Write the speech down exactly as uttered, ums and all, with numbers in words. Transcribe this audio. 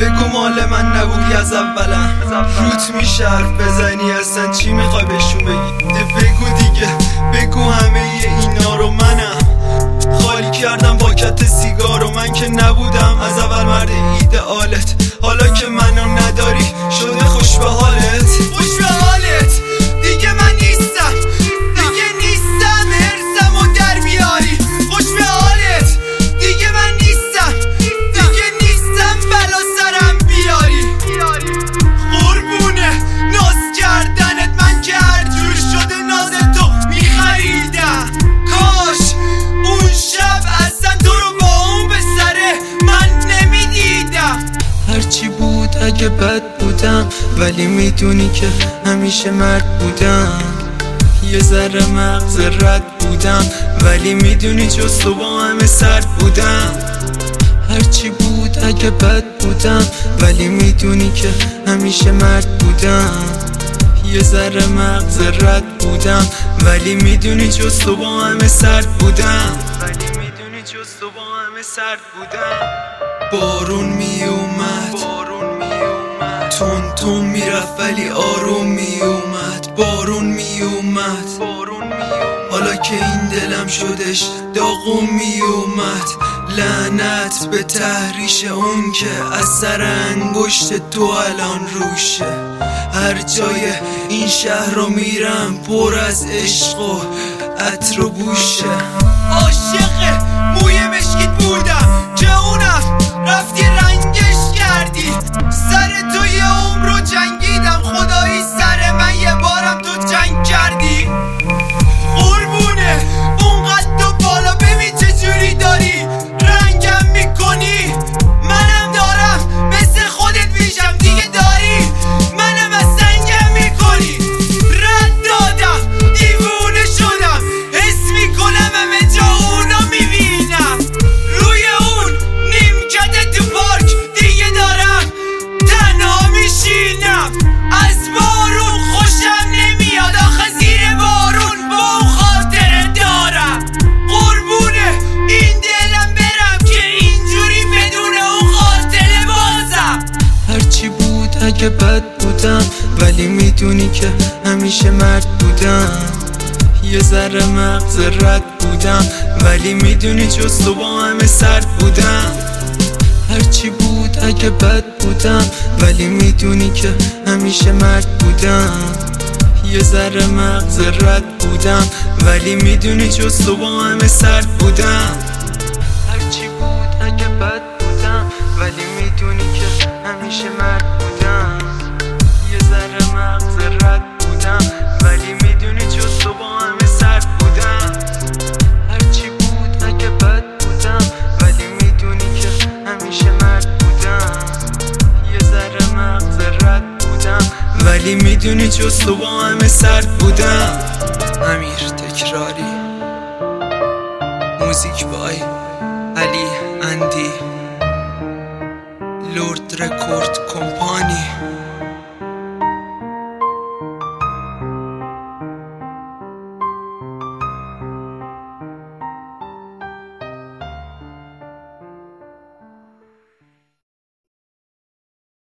بگو مال من نبودی از اولا. روت میشه حرف بزنی اصلا چی میخوای بهشون بگی؟ بگو دیگه، بگو همه اینا رو منم خالی کردم پاکت سیگار و من که نبودم از اول مرد ایدئالت. حالا که منو نداری شده خوش به حالت، خوش به حالت. دیگه من نیستم، دیگه نیستم هرسم و در بیاری. خوش به حالت. دیگه من نیستم، دیگه نیستم بلا سرم بیاری. قربونه ناز کردنت من که هر جور شده ناز تو میخریدم. کاش اون شب اصلا تو رو با اون به سره من نمیدیدم. هرچی بود اگه بد بودم ولی میدونی که همیشه مرد بودم. یه ذره مغز رد بودم ولی میدونی جز تو با همه سرد بودم. هرچی بود اگه بد بودم ولی میدونی که همیشه مرد بودم. یه ذره مغز رد بودم ولی میدونی جز تو با همه سرد بودم. ولی میدونی جز تو با همه سرد بودم. بارون می اومد، بارون می اومد، تون تون میرفت ولی آروم می اومد. بارون می اومد، بارون می اومد، حالا که این دلم شدش داغون می اومد. لعنت به تحریش اون که از سر انگشت تو الان روشه. هر جای این شهر رو میرم پر از عشق و عطر و بوشه. عاشق موی مشکیت بودم که اونم رفتی رنگش کردی. سر تو یه عمر رو جنگیدم خدایی سر من یه بارم تو جنگ کردی. قربونه اونقدر تو بالا ببین چجوری داری رنگم میکنی. منم دارم مثل خودت میشم دیگه داری منم از سنگم میکنی. رد دادم دیوونه شدم حس میکنم همه جا اونا میبینم. روی اون نیمکت تو پارک دیگه دارم تنها میشینم. از بارون خوشم نمیاد آخه زیر بارون با اون خاطره دارم. قربونه این دلم برم که اینجوری بدون اون خاطره بازم. هرچی بود اگه بد بودم ولی میدونی که همیشه مرد بودم. یه ذره مغز رد بودم ولی میدونی جز تو با همه سرد بودم. هرچی بود اگه بد بودم ولی میدونی که همیشه مرد بودم. یه ذره مغز رد بودم ولی میدونی جز تو با همه سرد بودم. هرچی بود اگه بد بودم ولی میدونی که همیشه مرد بودم. یه ذره مغز رد بودم ولی میدونی جز تو با همه سرد بودم. هرچی بود اگه بد بودم ولی میدونی که همیشه مرد بودم. یه ذره مغز رد بودم ولی میدونی جز تو با همه سرد بودم. امیر تکراری، موزیک بای علی اندی، لورد رکورد کمپانی.